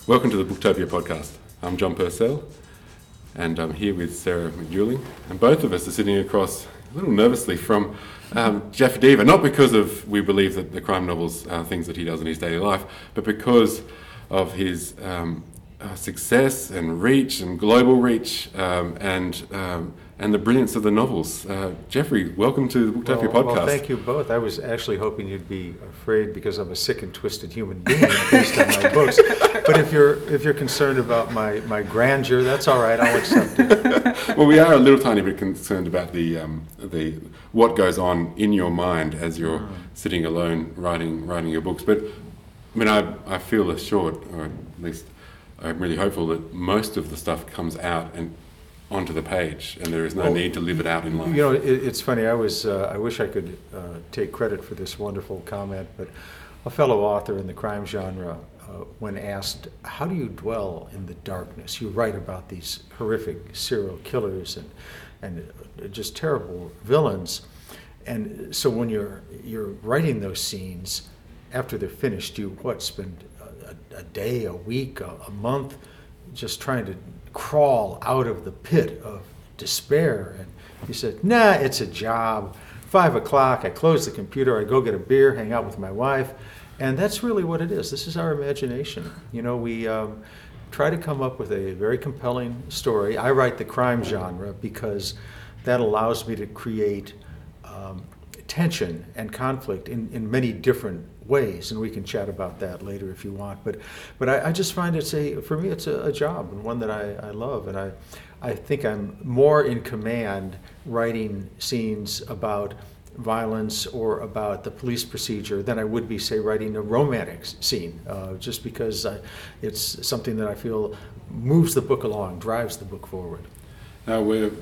Welcome to the Booktopia podcast. I'm John Purcell, and I'm here with Sarah McEwing, and both of us are sitting across a little nervously from Jeff Deaver, not because of we believe that the crime novels are things that he does in his daily life, but because of his success and reach and global reach and the brilliance of the novels. Jeffrey, welcome to the Booktopia podcast. Well, thank you both. I was actually hoping you'd be afraid because I'm a sick and twisted human being based on my books. But if you're concerned about my grandeur, that's all right. I'll accept it. Well, we are a little tiny bit concerned about the what goes on in your mind as you're sitting alone writing your books. But I mean, I feel assured, or at least I'm really hopeful, that most of the stuff comes out and onto the page, and there is no need to live it out in life. You know, it's funny. I wish I could take credit for this wonderful comment, but a fellow author in the crime genre, when asked, "How do you dwell in the darkness? You write about these horrific serial killers and just terrible villains, and so when you're writing those scenes, after they're finished, you spend a day, a week, a month, just trying to crawl out of the pit of despair." And he said, "Nah, it's a job. 5 o'clock, I close the computer, I go get a beer, hang out with my wife." And that's really what it is. This is our imagination. You know, we try to come up with a very compelling story. I write the crime genre because that allows me to create tension and conflict in many different ways, and we can chat about that later if you want. But I just find for me it's a job, and one that I love, and I think I'm more in command writing scenes about violence or about the police procedure than I would be, say, writing a romantic scene, just because it's something that I feel moves the book along, drives the book forward. Now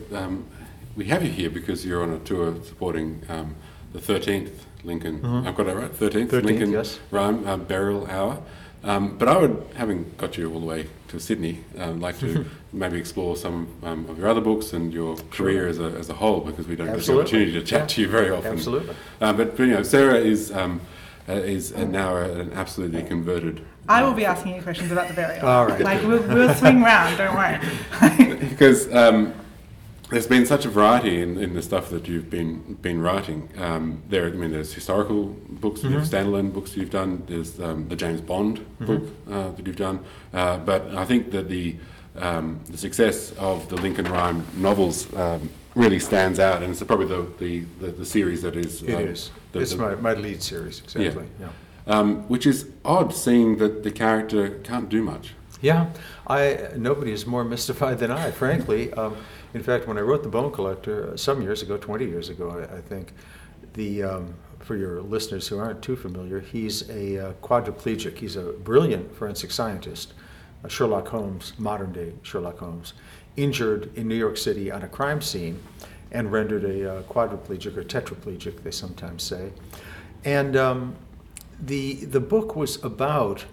we have you here because you're on a tour supporting the 13th Lincoln, I've got that right, 13th Lincoln yes. Rhyme Burial Hour. But I would, having got you all the way to Sydney, like to maybe explore some of your other books and your career as a whole, because we don't get the opportunity to chat to you very often. Absolutely. But you know, Sarah is now an absolutely converted. I will be asking you questions about the burial. All right. Like we'll swing round, don't worry. Because there's been such a variety in the stuff that you've been writing. There's historical books, standalone books you've done. There's the James Bond book that you've done. But I think that the success of the Lincoln Rhyme novels really stands out, and it's probably the series that is. It is. It's my lead series, exactly. Yeah. Which is odd, seeing that the character can't do much. Yeah, nobody is more mystified than I, frankly. In fact, when I wrote The Bone Collector some years ago, 20 years ago, I think, for your listeners who aren't too familiar, he's a quadriplegic. He's a brilliant forensic scientist, a Sherlock Holmes, modern-day Sherlock Holmes, injured in New York City on a crime scene and rendered a quadriplegic or tetraplegic, they sometimes say. And the book was about,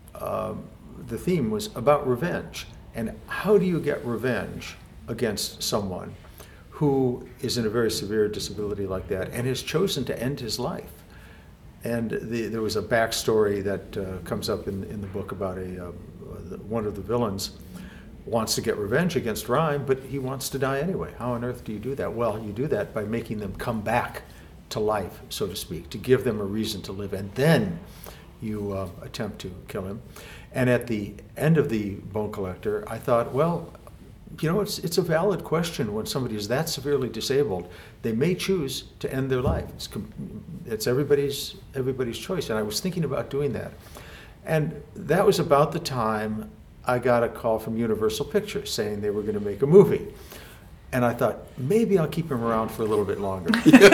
the theme was about revenge. And how do you get revenge against someone who is in a very severe disability like that and has chosen to end his life? And there was a backstory that comes up in the book about one of the villains wants to get revenge against Rhyme, but he wants to die anyway. How on earth do you do that? Well, you do that by making them come back to life, so to speak, to give them a reason to live, and then you attempt to kill him. And at the end of The Bone Collector, I thought, well, you know, it's a valid question. When somebody is that severely disabled, they may choose to end their life. It's everybody's choice. And I was thinking about doing that. And that was about the time I got a call from Universal Pictures saying they were going to make a movie. And I thought, maybe I'll keep him around for a little bit longer.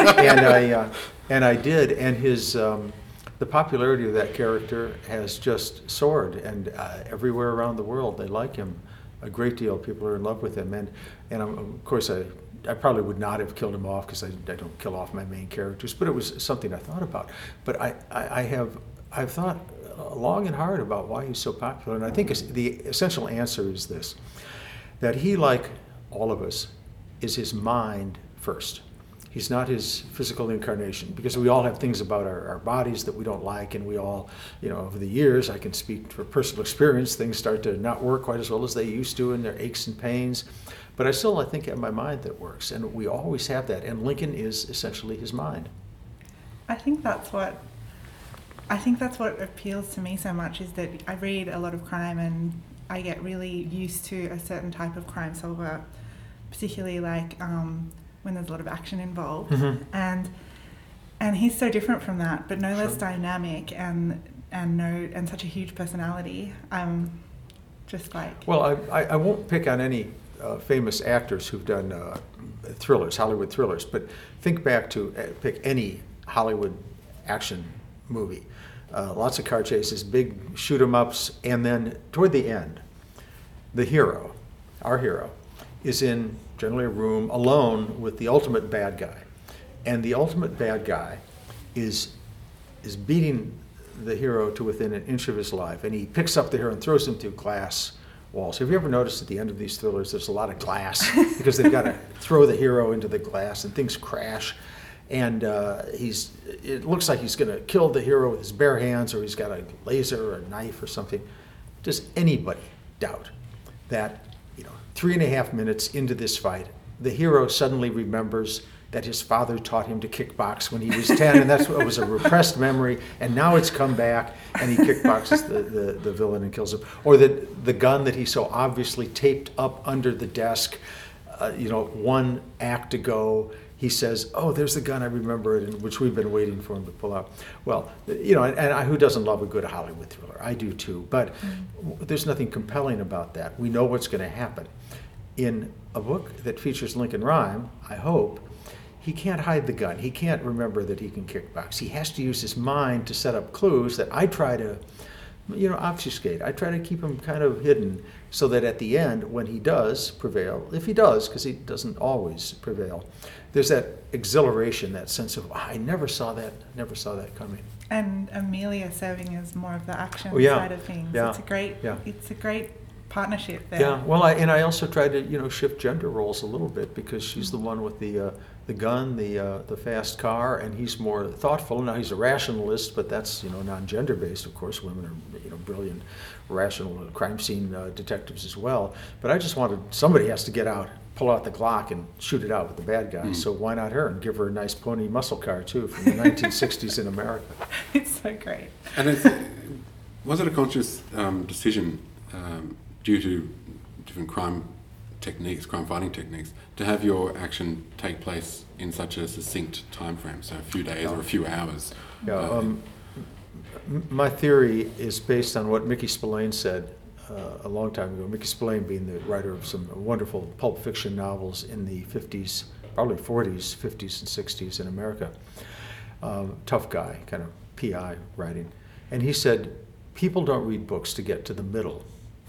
and I did. And the popularity of that character has just soared. And everywhere around the world, they like him a great deal. People are in love with him, and of course I probably would not have killed him off, because I don't kill off my main characters, but it was something I thought about. But I've thought long and hard about why he's so popular, and I think the essential answer is this: that he, like all of us, is his mind first. He's not his physical incarnation, because we all have things about our bodies that we don't like, and we all, over the years, I can speak for personal experience, things start to not work quite as well as they used to, and there are aches and pains. But I think, have my mind that works, and we always have that, and Lincoln is essentially his mind. I think that's what appeals to me so much, is that I read a lot of crime and I get really used to a certain type of crime solver, particularly like when there's a lot of action involved. Mm-hmm. And he's so different from that, but no less dynamic and such a huge personality. Just like... Well, I won't pick on any famous actors who've done thrillers, Hollywood thrillers, but think back to pick any Hollywood action movie. Lots of car chases, big shoot 'em ups, and then toward the end, the hero, our hero, is in generally a room alone with the ultimate bad guy. And the ultimate bad guy is beating the hero to within an inch of his life, and he picks up the hero and throws him through glass walls. Have you ever noticed at the end of these thrillers there's a lot of glass because they've got to throw the hero into the glass and things crash, and it looks like he's going to kill the hero with his bare hands, or he's got a laser or a knife or something. Does anybody doubt that 3.5 minutes into this fight, the hero suddenly remembers that his father taught him to kickbox when he was 10, and that's what was a repressed memory, and now it's come back, and he kickboxes the villain and kills him? Or that the gun that he so obviously taped up under the desk, one act ago, he says, "Oh, there's the gun, I remember it," and which we've been waiting for him to pull out. Well, who doesn't love a good Hollywood thriller? I do too, but there's nothing compelling about that. We know what's going to happen. In a book that features Lincoln Rhyme, I hope, he can't hide the gun. He can't remember that he can kickbox. He has to use his mind to set up clues that I try to, obfuscate. I try to keep him kind of hidden so that at the end, when he does prevail, if he does, because he doesn't always prevail, there's that exhilaration, that sense of, I never saw that coming. And Amelia serving as more of the action Oh, yeah. side of things. Yeah. It's a great partnership there. Yeah, well, I also tried to shift gender roles a little bit, because she's the one with the gun, the fast car, and he's more thoughtful. Now he's a rationalist, but that's non-gender based, of course. Women are brilliant, rational crime scene detectives as well. But I just wanted somebody has to get out, pull out the Glock, and shoot it out with the bad guy. So why not her, and give her a nice pony muscle car too from the 1960s in America. It's so great. And was it a conscious decision, due to different crime fighting techniques, to have your action take place in such a succinct time frame, so a few days or a few hours? Yeah, my theory is based on what Mickey Spillane said a long time ago. Mickey Spillane being the writer of some wonderful pulp fiction novels in the 50s, probably 40s, 50s, and 60s in America. Tough guy, kind of PI writing. And he said, people don't read books to get to the middle.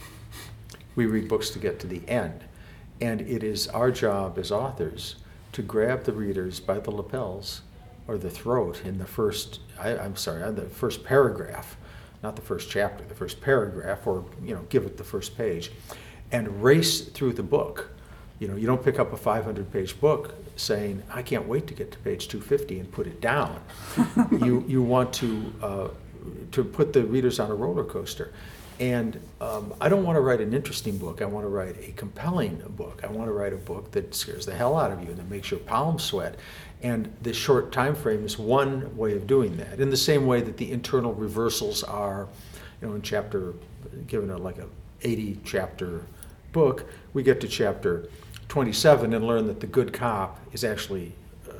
We read books to get to the end. And it is our job as authors to grab the readers by the lapels or the throat in the first, the first paragraph, not the first chapter, the first paragraph, or give it the first page, and race through the book. You don't pick up a 500-page book saying, I can't wait to get to page 250 and put it down. You want to put the readers on a roller coaster. And I don't want to write an interesting book. I want to write a compelling book. I want to write a book that scares the hell out of you and that makes your palms sweat. And the short time frame is one way of doing that. In the same way that the internal reversals are, in chapter, given like a 80-chapter book, we get to chapter 27 and learn that the good cop is actually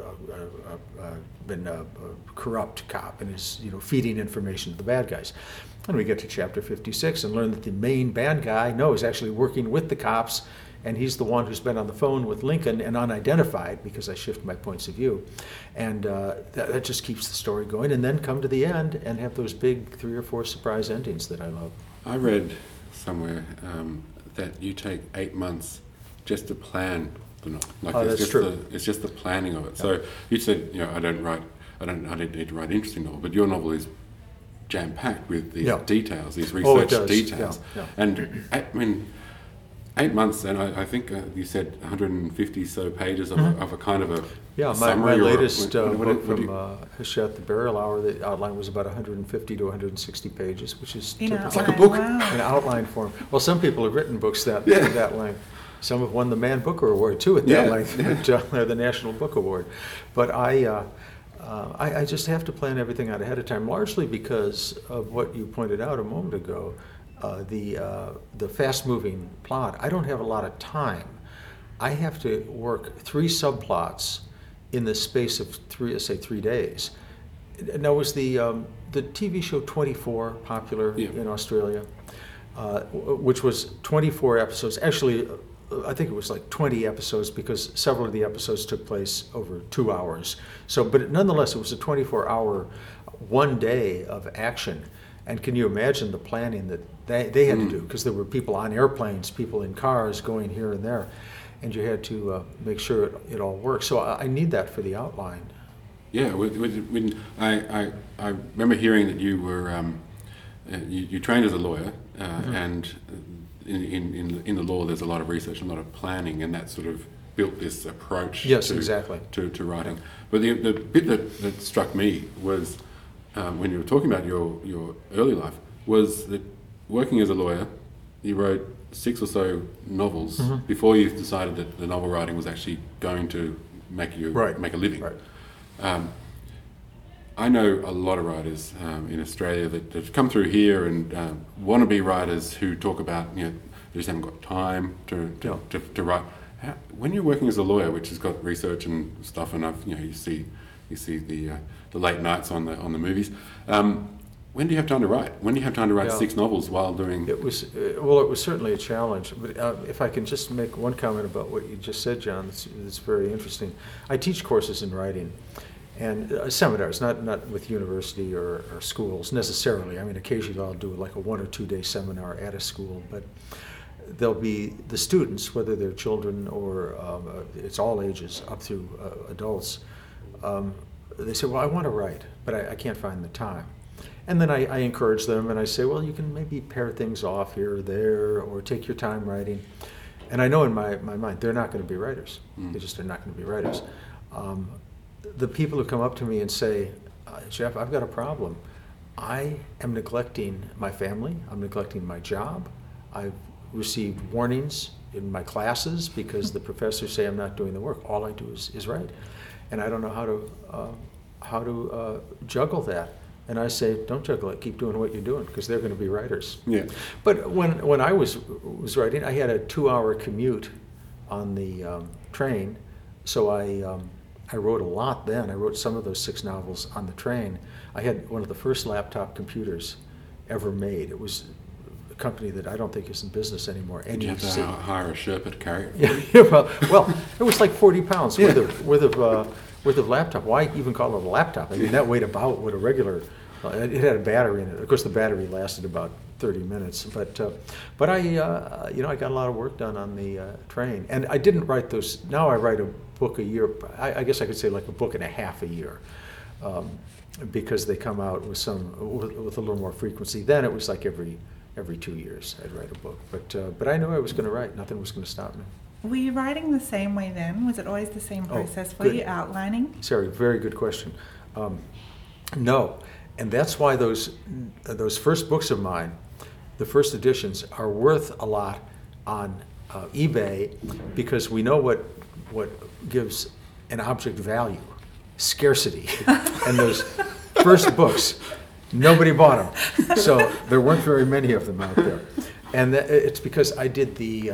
been a corrupt cop and is feeding information to the bad guys. And we get to chapter 56 and learn that the main bad guy, is actually working with the cops, and he's the one who's been on the phone with Lincoln and unidentified, because I shift my points of view. And that just keeps the story going, and then come to the end and have those big 3 or 4 surprise endings that I love. I read somewhere that you take 8 months just to plan the novel. That's true. It's just the planning of it. Yeah. So you said, I don't need to write an interesting novel, but your novel is jam-packed with these details, these research details. Yeah. And I mean, 8 months, and I think you said 150 so pages of, of a kind of a Yeah, my summary. latest what book do from you- Hachette, The Burial Hour, the outline was about 150 to 160 pages, which is In typical. like a outline, book. wow. In outline form. Well, some people have written books that Yeah. that length. Some have won the Man Booker Award too at that Yeah, length, yeah. or the National Book Award. But I just have to plan everything out ahead of time, largely because of what you pointed out a moment ago, the fast-moving plot. I don't have a lot of time. I have to work 3 subplots in the space of 3 days. Now, was the TV show 24 popular Yeah. in Australia? Which was 24 episodes. Actually, I think it was like 20 episodes because several of the episodes took place over 2 hours. So, but nonetheless, it was a 24-hour, one day of action. And can you imagine the planning that they had to do? Because there were people on airplanes, people in cars going here and there, and you had to make sure it all worked. So I need that for the outline. Yeah, when I remember hearing that you were you trained as a lawyer, and in the law there's a lot of research, a lot of planning, and that sort of built this approach. Yes, exactly. to writing. But the bit that struck me was when you were talking about your early life was that working as a lawyer, you wrote 6 or so novels before you decided that the novel writing was actually going to make you make a living. Right. I know a lot of writers in Australia that have come through here and wannabe writers who talk about, they just haven't got time to write. When you're working as a lawyer, which has got research and stuff, and you see the late nights on the movies. When do you have time to write? When do you have time to write 6 novels while doing? It was certainly a challenge. But if I can just make one comment about what you just said, John, it's very interesting. I teach courses in writing, and seminars, not with university or schools necessarily. I mean, occasionally I'll do like a 1 or 2 day seminar at a school, but there'll be the students, whether they're children or it's all ages up through adults. They say, well, I want to write, but I can't find the time. And then I encourage them and I say, well, you can maybe pair things off here or there, or take your time writing. And I know in my mind, they're not going to be writers. They just are not going to be writers. The people who come up to me and say, Jeff, I've got a problem. I am neglecting my family. I'm neglecting my job. I've received warnings in my classes because the professors say I'm not doing the work. All I do is write. And I don't know how to juggle that. And I say, don't juggle it. Keep doing what you're doing, because they're going to be writers. Yeah. But when I was writing, I had a 2-hour commute on the train, so I wrote a lot then. I wrote some of those 6 novels on the train. I had one of the first laptop computers ever made. It was a company that I don't think is in business anymore. Did you have to hire a Sherpa to carry it? Yeah, well, it was like 40 pounds worth of laptop. Why even call it a laptop? I mean, that weighed about what a regular. It had a battery in it. Of course, the battery lasted about 30 minutes. But I got a lot of work done on the train, and I didn't write those. Now I write a book a year. I guess I could say like a book and a half a year, because they come out with a little more frequency. Then it was like every 2 years I'd write a book. But I knew I was going to write. Nothing was going to stop me. Were you writing the same way then? Was it always the same process for good. you, outlining? Sarah, very good question. No, and that's why those first books of mine, the first editions, are worth a lot on eBay, because we know what gives an object value: scarcity. And those first books, nobody bought them, so there weren't very many of them out there. And it's because I did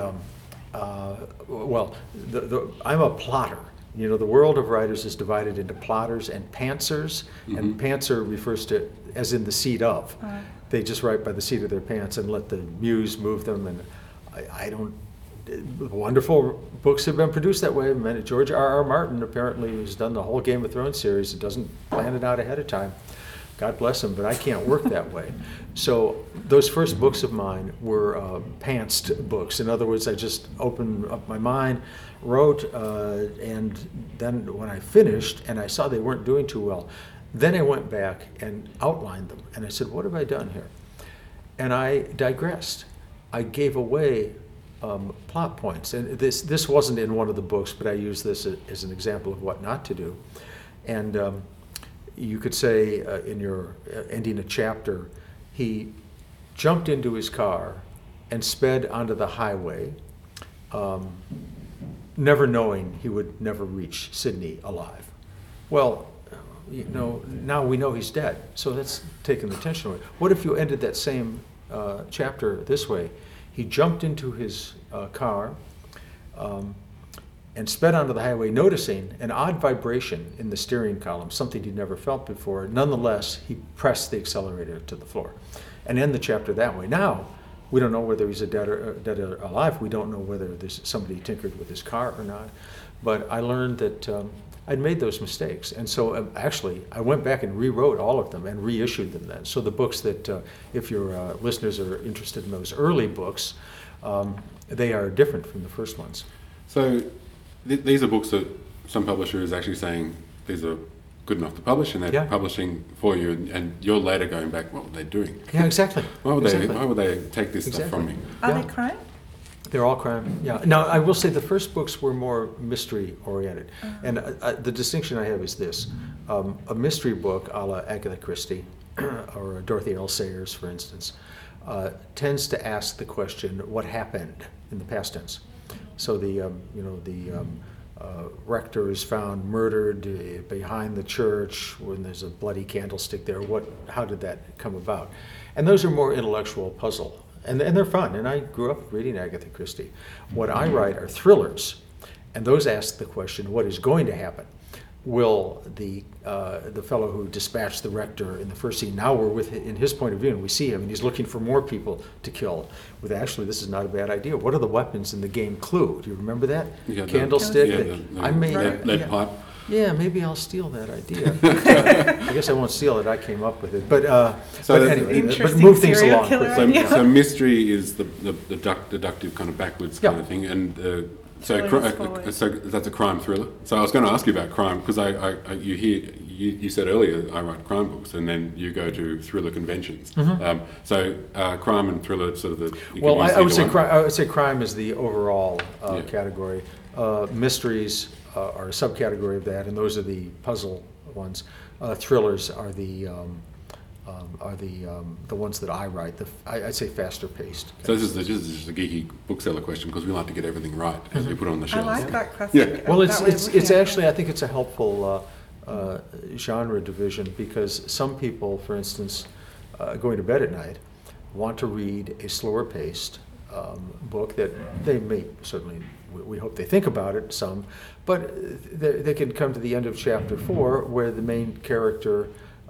I'm a plotter. The world of writers is divided into plotters and pantsers, and pantser refers to as in the seat of. They just write by the seat of their pants and let the muse move them. And I don't. Wonderful books have been produced that way. George R.R. Martin apparently has done the whole Game of Thrones series. It doesn't plan it out ahead of time. God bless him, but I can't work that way. So those first books of mine were pantsed books. In other words, I just opened up my mind, wrote, and then when I finished and I saw they weren't doing too well, then I went back and outlined them. And I said, what have I done here? And I digressed. I gave away plot points. And this wasn't in one of the books, but I use this as an example of what not to do. And you could say in your ending a chapter, he jumped into his car and sped onto the highway, never knowing he would never reach Sydney alive. Well, now we know he's dead, so that's taking the tension away. What if you ended that same chapter this way? He jumped into his car and sped onto the highway, noticing an odd vibration in the steering column, something he'd never felt before. Nonetheless, he pressed the accelerator to the floor and end the chapter that way. Now, we don't know whether he's dead or alive. We don't know whether there's somebody tinkered with his car or not. But I learned that I'd made those mistakes. And so actually, I went back and rewrote all of them and reissued them then. So the books that, if your listeners are interested in those early books, they are different from the first ones. So these are books that some publisher is actually saying these are good enough to publish, and they're publishing for you, and you're later going back, what were they doing? Yeah, exactly. Why would they take this stuff from me? Are they crime? They're all crime, yeah. Now, I will say the first books were more mystery-oriented. And the distinction I have is this. A mystery book, a la Agatha Christie, or Dorothy L. Sayers, for instance, tends to ask the question, what happened in the past tense? So the rector is found murdered behind the church when there's a bloody candlestick there. How did that come about? And those are more intellectual puzzle. And they're fun, and I grew up reading Agatha Christie. What I write are thrillers, and those ask the question, what is going to happen? Will the fellow who dispatched the rector in the first scene, now we're in his point of view, and we see him, and he's looking for more people to kill. With actually, this is not a bad idea. What are the weapons in the game Clue? Do you remember that? Yeah, Candlestick? Lead pipe. Yeah, maybe I'll steal that idea. I guess I won't steal it. I came up with it. But anyway, but move things along quickly. So mystery is the deductive kind of backwards kind of thing, and so that's a crime thriller. So I was going to ask you about crime because you said earlier I write crime books, and then you go to thriller conventions. Mm-hmm. Crime and thriller sort of the. Well, I would say crime is the overall category. Mysteries are a subcategory of that, and those are the puzzle ones. Thrillers are the ones that I write. I'd say faster paced. So this is a geeky bookseller question because we like to get everything right as we put it on the shelves. I like that question. Yeah. Well, it's actually, I think it's a helpful genre division because some people, for instance, going to bed at night, want to read a slower paced book that they may certainly. We hope they think about it some, but they can come to the end of chapter 4 where the main character,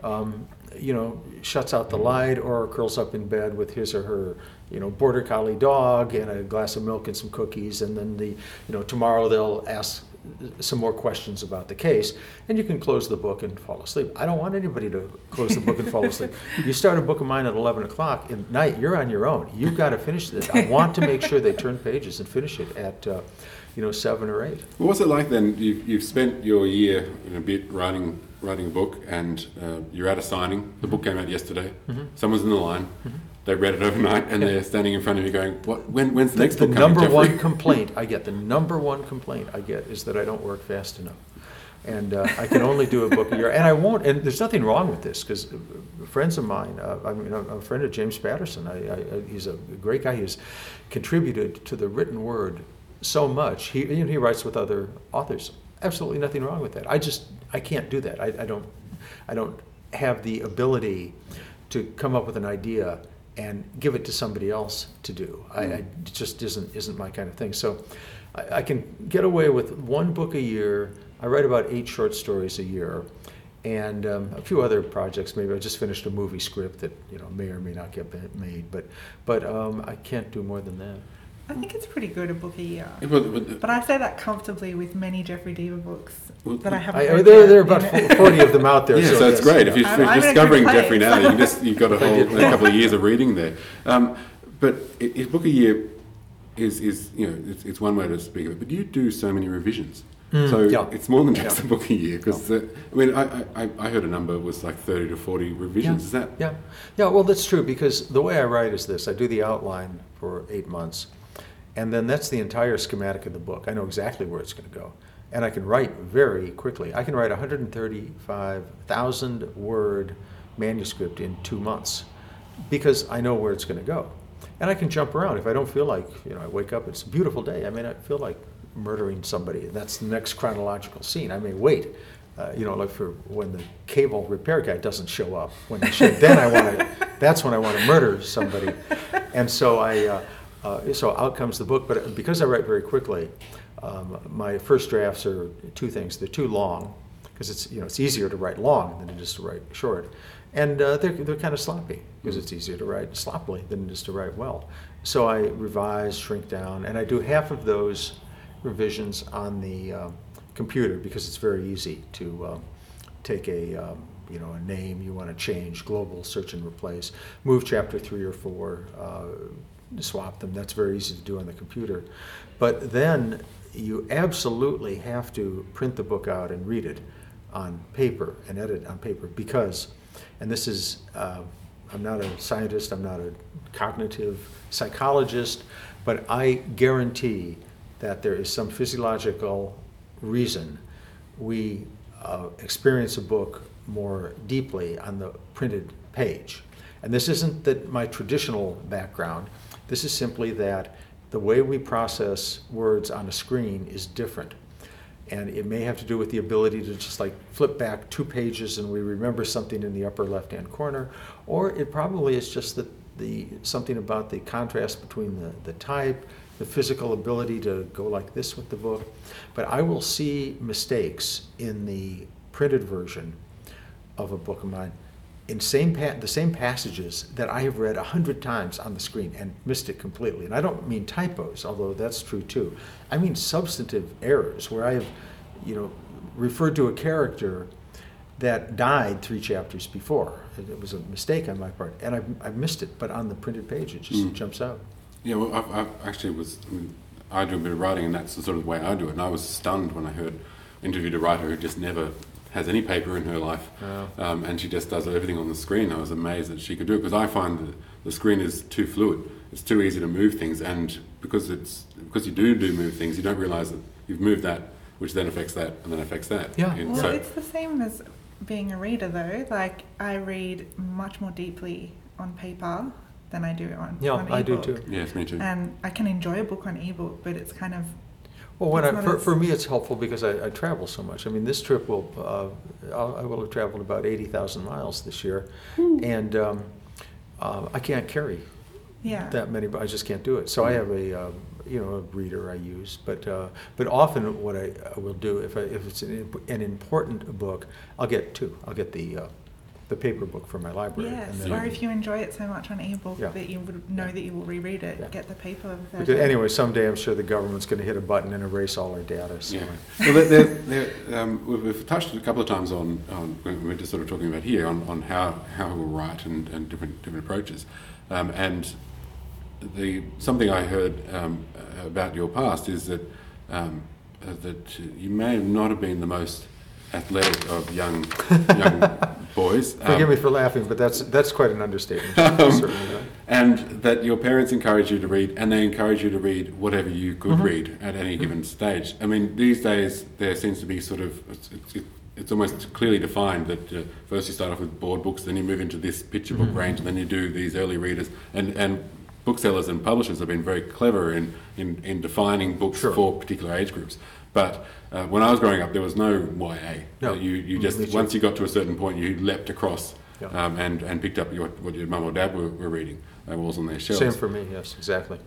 shuts out the light or curls up in bed with his or her, border collie dog and a glass of milk and some cookies, and then tomorrow they'll ask some more questions about the case, and you can close the book and fall asleep. I don't want anybody to close the book and fall asleep. You start a book of mine at 11 o'clock at night, you're on your own. You've got to finish it. I want to make sure they turn pages and finish it at 7 or 8. Well, what's it like then? You've spent your year and a bit writing a book, and you're at a signing. The book came out yesterday. Mm-hmm. Someone's in the line. Mm-hmm. They read it overnight, and they're standing in front of you going, "What? When's the next book coming?" The number one complaint I get is that I don't work fast enough, and I can only do a book a year, and I won't. And there's nothing wrong with this because friends of mine. I'm a friend of James Patterson. He's a great guy. He has contributed to the written word so much. He writes with other authors. Absolutely nothing wrong with that. I can't do that. I don't have the ability to come up with an idea and give it to somebody else to do. It just isn't my kind of thing. So I can get away with one book a year. I write about 8 short stories a year, and a few other projects. Maybe I just finished a movie script that may or may not get made, but I can't do more than that. I think it's pretty good, a book a year. But But I say that comfortably with many Jeffrey Deaver books that I haven't read. There are about 40 of them out there. Yeah, so it's great. If you're discovering Jeffrey now, you've got a couple of years of reading there. But a book a year is it's one way to speak of it. But you do so many revisions. It's more than just a book a year. Because I heard a number was like 30 to 40 revisions. Is that? Yeah. Well, that's true because the way I write is this: I do the outline for 8 months. And then that's the entire schematic of the book. I know exactly where it's going to go. And I can write very quickly. I can write a 135,000 word manuscript in 2 months because I know where it's going to go. And I can jump around. If I don't feel like, I wake up, it's a beautiful day. I may not feel like murdering somebody, and that's the next chronological scene. I may wait, like for when the cable repair guy doesn't show up. When he should, that's when I want to murder somebody. And so so out comes the book. But because I write very quickly, my first drafts are two things. They're too long, because it's easier to write long than it is to write short. And they're kind of sloppy, because it's easier to write sloppily than it is to write well. So I revise, shrink down, and I do half of those revisions on the computer, because it's very easy to take a name you want to change, global search and replace, move chapter 3 or 4, swap them. That's very easy to do on the computer. But then you absolutely have to print the book out and read it on paper and edit on paper, because, and this is, I'm not a scientist, I'm not a cognitive psychologist, but I guarantee that there is some physiological reason we experience a book more deeply on the printed page. And this isn't that my traditional background, this is simply that the way we process words on a screen is different. And it may have to do with the ability to just like flip back 2 pages and we remember something in the upper left-hand corner, or it probably is just that something about the contrast between the type, the physical ability to go like this with the book. But I will see mistakes in the printed version of a book of mine in the same passages that I have read 100 times on the screen and missed it completely. And I don't mean typos, although that's true too. I mean substantive errors where I have, referred to a character that died 3 chapters before. It was a mistake on my part, and I've missed it, but on the printed page it just jumps out. Yeah, well, I do a bit of writing, and that's the sort of way I do it. And I was stunned when I interviewed a writer who just never has any paper in her life, and she just does everything on the screen. I was amazed that she could do it, because I find that the screen is too fluid. It's too easy to move things, and because you do move things, you don't realise that you've moved that, which then affects that, and then affects that. Yeah. Well, it's the same as being a reader, though. Like, I read much more deeply on paper than I do on ebook. I do too. Yes, me too. And I can enjoy a book on ebook, but it's kind of... Well, for me, it's helpful because I travel so much. I mean, this trip I will have traveled about 80,000 miles this year, and I can't carry that many. I just can't do it. So I have a reader I use, but often what I will do if it's an important book, I'll get 2. I'll get the paper book from my library. Yes, or if you enjoy it so much on ebook that you would know that you will reread it, get the paper version. Because anyway, someday I'm sure the government's going to hit a button and erase all our data. So. Yeah. Well, we've touched a couple of times on we're just sort of talking about here on how we'll write and different approaches, and something I heard about your past is that you may not have been the most athletic of young boys. Forgive me for laughing, but that's quite an understatement. Certainly not. And that your parents encouraged you to read, and they encouraged you to read whatever you could read at any given stage. I mean, these days there seems to be sort of it's almost clearly defined that first you start off with board books, then you move into this picture book range, and then you do these early readers. And booksellers and publishers have been very clever in defining books for particular age groups. But when I was growing up, there was no YA. No. You just once you got to a certain point, you leapt across and picked up what your mum or dad were reading. What was on their shelves. Same for me. Yes, exactly.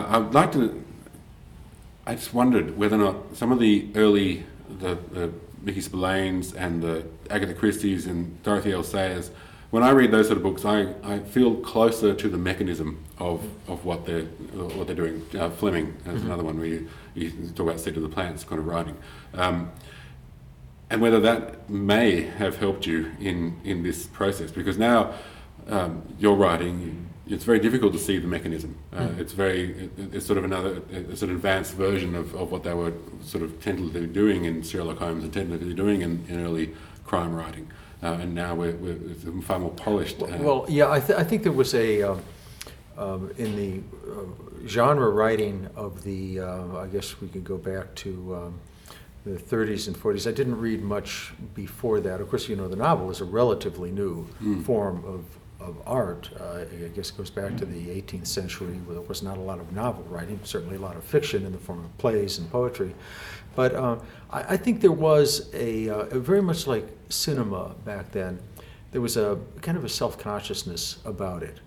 I just wondered whether or not some of the early the Mickey Spillanes and the Agatha Christie's and Dorothy L. Sayers, when I read those sort of books, I feel closer to the mechanism of what they're doing. Fleming is another one where you talk about Seed of the Plants kind of writing, and whether that may have helped you in this process, because now you're writing. It's very difficult to see the mechanism. It's sort of a sort of advanced version of what they were sort of tentatively doing in Sherlock Holmes and tentatively doing in early crime writing. And now we're far more polished. I think there was a in the genre writing of the, I guess we could go back to the 30s and 40s. I didn't read much before that. Of course, the novel is a relatively new form of art. I guess it goes back to the 18th century, where there was not a lot of novel writing, certainly a lot of fiction in the form of plays and poetry. But I think there was a very much like cinema back then, there was a kind of a self-consciousness about it.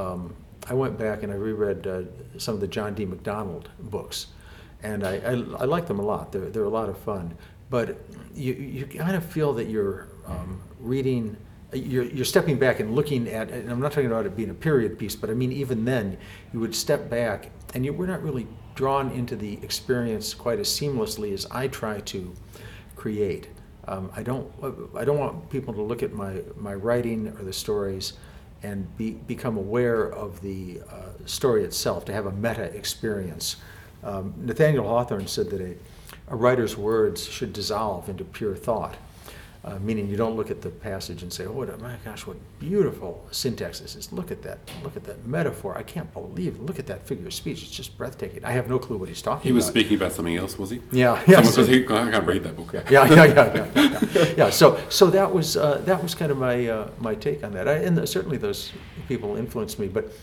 I went back and I reread some of the John D. MacDonald books, and I like them a lot. They're a lot of fun. But you kind of feel that you're reading, you're stepping back and looking at, and I'm not talking about it being a period piece, but I mean even then, you would step back and you were not really drawn into the experience quite as seamlessly as I try to create. I don't want people to look at my writing or the stories and become aware of the story itself, to have a meta experience. Nathaniel Hawthorne said that a writer's words should dissolve into pure thought, meaning you don't look at the passage and say, oh, my gosh, what beautiful syntax this is. Look at that metaphor. I can't believe it. Look at that figure of speech. It's just breathtaking. I have no clue what he's talking about. He was speaking about something else, was he? Yeah. I can't read that book. Yeah. So that was kind of my take on that. And certainly those people influenced me. But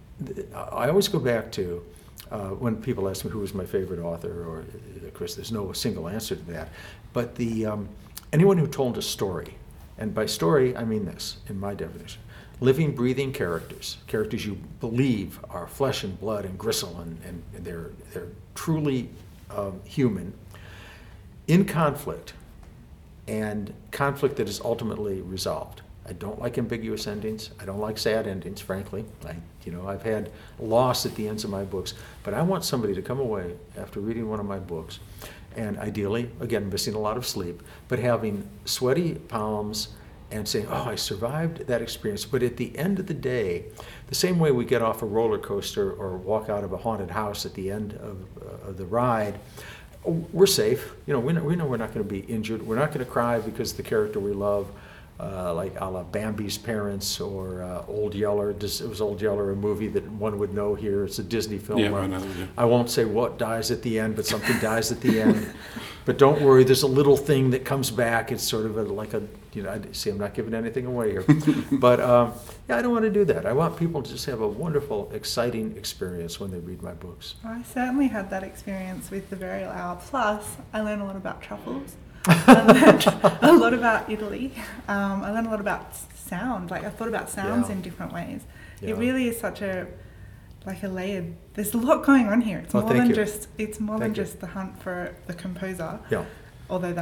I always go back to when people ask me who was my favorite author, or of course there's no single answer to that. But anyone who told a story, and by story I mean this in my definition: living, breathing characters you believe are flesh and blood and gristle, and they're truly human, in conflict, and conflict that is ultimately resolved. I don't like ambiguous endings. I don't like sad endings, frankly. I've had loss at the ends of my books, but I want somebody to come away after reading one of my books, and ideally, again, missing a lot of sleep, but having sweaty palms and saying, oh, I survived that experience. But at the end of the day, the same way we get off a roller coaster or walk out of a haunted house at the end of the ride, we're safe. We know we're not going to be injured. We're not going to cry because the character we love, like a la Bambi's parents or Old Yeller. It was Old Yeller, a movie that one would know here. It's a Disney film. Yeah, I know. Yeah. I won't say what dies at the end, but something dies at the end. But don't worry, there's a little thing that comes back. It's sort of see, I'm not giving anything away here. But I don't want to do that. I want people to just have a wonderful, exciting experience when they read my books. I certainly had that experience with The Burial Hour. Plus, I learned a lot about truffles. I learned a lot about Italy. I learned a lot about sound. I thought about sounds in different ways. Yeah. It really is such a layered. There's a lot going on here. It's more than just the hunt for the composer. Yeah. Although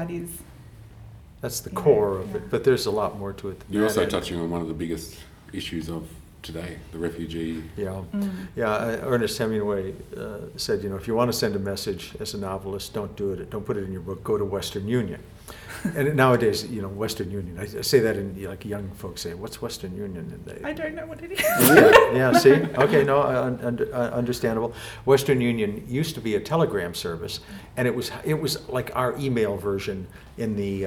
that's the core of it, but there's a lot more to it than You're that. also touching on one of the biggest issues of today, the refugee. Yeah. Ernest Hemingway said, if you want to send a message as a novelist, don't do it. Don't put it in your book. Go to Western Union. And nowadays, Western Union. I say that in young folks say, "What's Western Union?" And I don't know what it is. Yeah. See, okay, no, understandable. Western Union used to be a telegram service, and it was like our email version in the.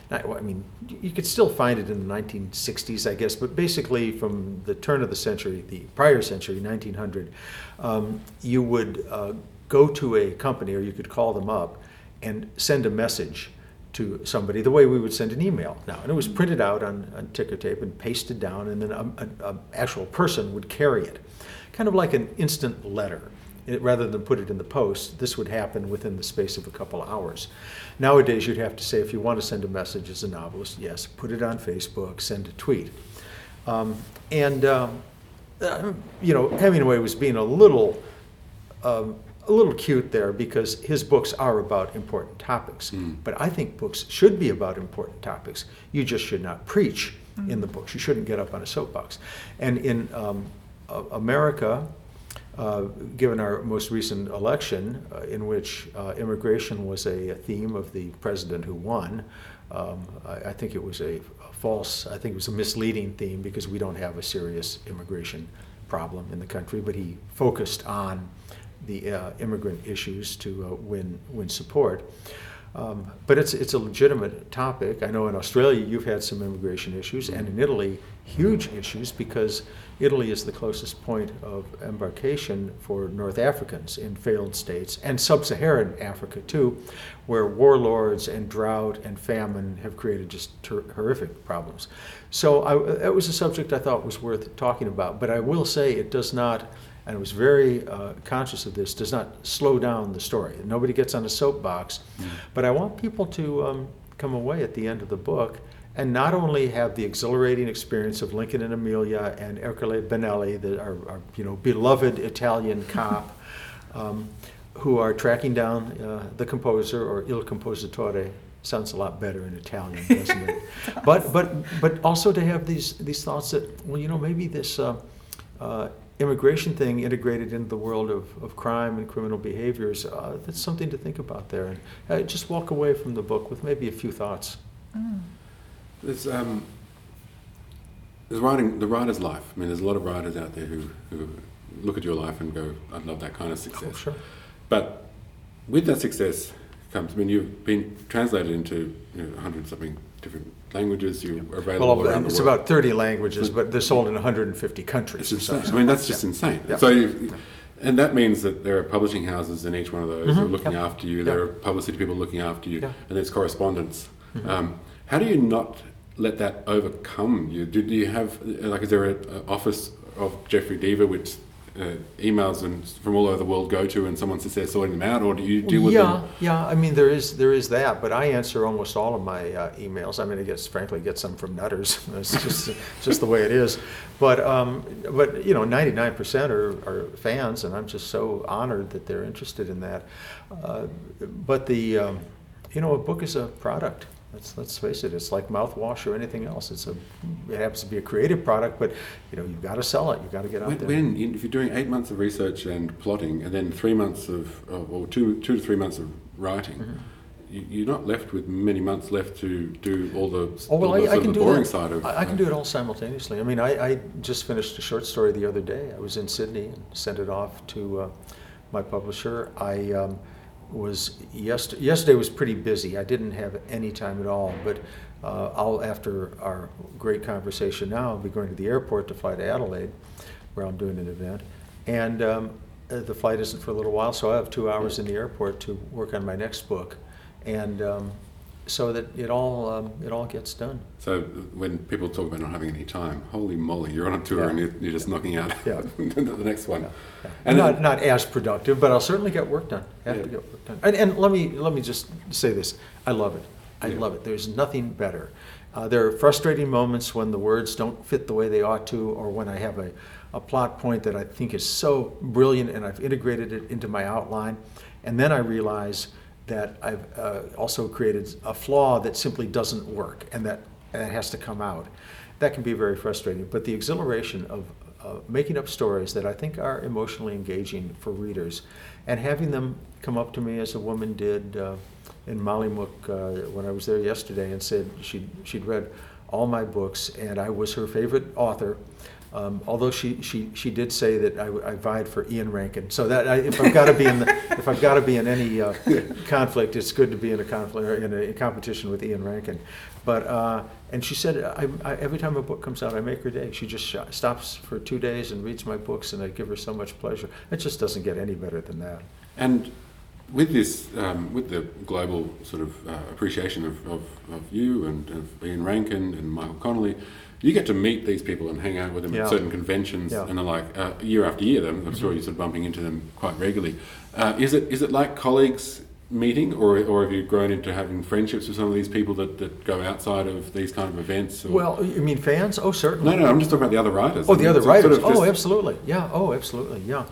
You could still find it in the 1960s, I guess, but basically from the turn of the century, the prior century, 1900, you would go to a company, or you could call them up and send a message to somebody the way we would send an email now. And it was printed out on ticker tape and pasted down, and then an actual person would carry it. Kind of like an instant letter. Rather than put it in the post, this would happen within the space of a couple of hours. Nowadays, you'd have to say, if you want to send a message as a novelist, yes, put it on Facebook, send a tweet. Hemingway was being a little cute there, because his books are about important topics. But I think books should be about important topics. You just should not preach in the books. You shouldn't get up on a soapbox. And in America, given our most recent election, in which immigration was a theme of the president who won, I think it was a misleading theme, because we don't have a serious immigration problem in the country, but he focused on the immigrant issues to win support. But it's a legitimate topic. I know in Australia you've had some immigration issues, and in Italy, huge issues, because Italy is the closest point of embarkation for North Africans in failed states, and sub-Saharan Africa too, where warlords and drought and famine have created just horrific problems. So that was a subject I thought was worth talking about. But I will say it does not, and I was very conscious of this, does not slow down the story. Nobody gets on a soapbox, but I want people to come away at the end of the book and not only have the exhilarating experience of Lincoln and Amelia and Ercole Benelli, our beloved Italian cop, who are tracking down the composer, or il compositore. Sounds a lot better in Italian, doesn't it? But also to have these thoughts that, well, maybe this immigration thing integrated into the world of crime and criminal behaviors, that's something to think about there. And just walk away from the book with maybe a few thoughts. There's writing, the writer's life. I mean, there's a lot of writers out there who look at your life and go, I'd love that kind of success. Oh, sure. But with that success comes, I mean, you've been translated into 100-something different languages. You're available around the world. It's about 30 languages, but they're sold in 150 countries. It's insane. I mean, that's just insane. Yeah. So, and that means that there are publishing houses in each one of those who are looking after you. There are publicity people looking after you, and there's correspondence. How do you not let that overcome you? Do you have, is there an office of Jeffrey Deaver which emails and from all over the world go to, and someone sits there sorting them out, or do you deal with them? Yeah. I mean, there is that, but I answer almost all of my emails. I mean, I get some from nutters. It's just the way it is. But 99% are fans, and I'm just so honored that they're interested in that. But a book is a product. Let's face it. It's like mouthwash or anything else. It happens to be a creative product, but you've got to sell it. You've got to get out there. If you're doing 8 months of research and plotting, and then 3 months or 2 to 3 months of writing, you're not left with many months left to do all the boring side of. I can do it all simultaneously. I mean, I just finished a short story the other day. I was in Sydney and sent it off to my publisher. Yesterday was pretty busy. I didn't have any time at all, but after our great conversation now, I'll be going to the airport to fly to Adelaide, where I'm doing an event, and the flight isn't for a little while, so I have 2 hours in the airport to work on my next book, and so that it all gets done. So when people talk about not having any time, holy moly, you're on a tour and you're just knocking out the next one. Yeah. And not as productive, but I'll certainly get work done. Have to get work done. And let me just say this: I love it. I love it. There's nothing better. There are frustrating moments when the words don't fit the way they ought to, or when I have a plot point that I think is so brilliant and I've integrated it into my outline, and then I realize that I've also created a flaw that simply doesn't work, and that has to come out. That can be very frustrating, but the exhilaration of making up stories that I think are emotionally engaging for readers, and having them come up to me, as a woman did in Mollymook when I was there yesterday, and said she'd read all my books and I was her favorite author. Although she did say that I vied for Ian Rankin, so that if I've got to be in any conflict, it's good to be in a conflict or in a competition with Ian Rankin. But and she said every time a book comes out, I make her day. She just stops for 2 days and reads my books, and I give her so much pleasure. It just doesn't get any better than that. And with this, with the global sort of appreciation of you and of Ian Rankin and Michael Connolly, you get to meet these people and hang out with them at certain conventions, and they're like year after year. I'm sure you're sort of bumping into them quite regularly. Is it like colleagues meeting, or have you grown into having friendships with some of these people that go outside of these kind of events? Or? Well, you mean fans? Oh, certainly. No, I'm just talking about the other writers. Oh, the other writers. Sort of Absolutely. Yeah. Oh, absolutely. Yeah.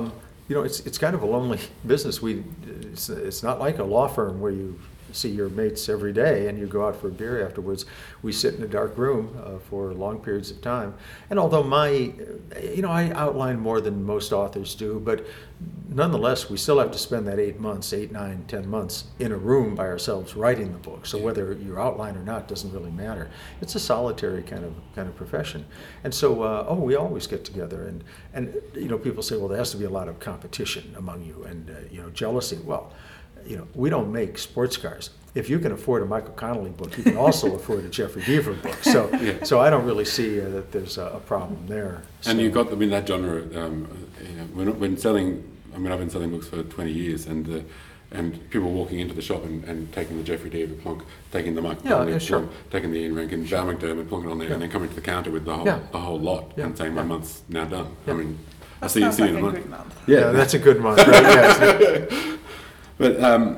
It's kind of a lonely business. It's not like a law firm where you see your mates every day and you go out for a beer afterwards. We sit in a dark room for long periods of time. And although I outline more than most authors do, but nonetheless, we still have to spend that 8 months, 8, 9, 10 months in a room by ourselves writing the book. So whether you outline or not doesn't really matter. It's a solitary kind of profession. And so, we always get together. And people say, well, there has to be a lot of competition among you and, jealousy. Well, we don't make sports cars. If you can afford a Michael Connelly book, you can also afford a Jeffrey Deaver book. So, Yeah. so I don't really see that there's a problem there. And So- you've got, that genre, when selling, I've been selling books for 20 years, and people walking into the shop and taking the Jeffrey Deaver plonk, taking the Michael Connelly sure. plonk, taking the Ian Rankin, Val McDermott plonk it on there, and then coming to the counter with the whole lot and saying, my month's now done. Yeah. I mean, I'll That see you sounds like in a a month. good month. Yeah, that's a good month, right? Yes. But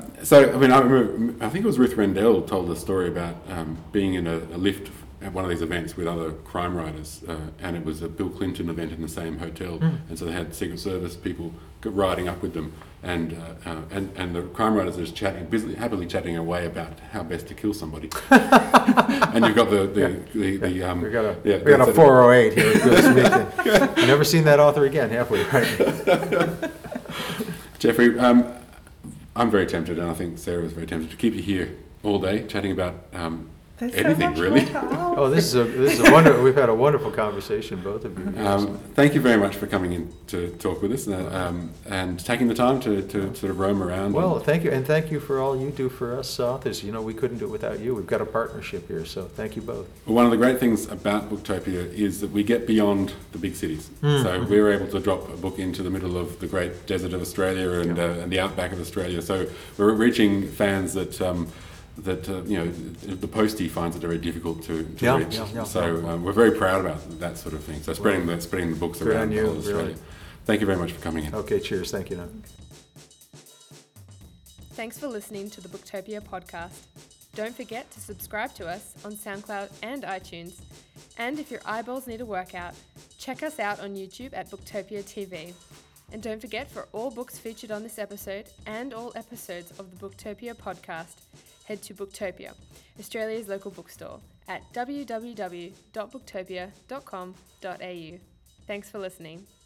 I think it was Ruth Rendell told a story about being in a lift at one of these events with other crime writers, and it was a Bill Clinton event in the same hotel, and so they had Secret Service people riding up with them, and the crime writers are just happily chatting away about how best to kill somebody. And you've got We got a 408 here at Bill Smith. Never seen that author again, have we? Right? Jeffrey, I'm very tempted, and I think Sarah was very tempted to keep you here all day chatting about There's anything, so much really. more to ask. Oh, this is a wonderful. We've had a wonderful conversation, both of you. Thank you very much for coming in to talk with us and taking the time to sort of roam around. Well, thank you, and thank you for all you do for us authors. We couldn't do it without you. We've got a partnership here, so thank you both. One of the great things about Booktopia is that we get beyond the big cities. So we're able to drop a book into the middle of the great desert of Australia and the outback of Australia. So we're reaching fans that the postie finds it very difficult to reach. So we're very proud about that sort of thing. So spreading the books Good around on you, the whole of Australia. really. Thank you very much for coming in. Okay, cheers. Thank you. Thanks for listening to the Booktopia podcast. Don't forget to subscribe to us on SoundCloud and iTunes. And if your eyeballs need a workout, check us out on YouTube at Booktopia TV. And don't forget, for all books featured on this episode and all episodes of the Booktopia podcast, head to Booktopia, Australia's local bookstore, at www.booktopia.com.au. Thanks for listening.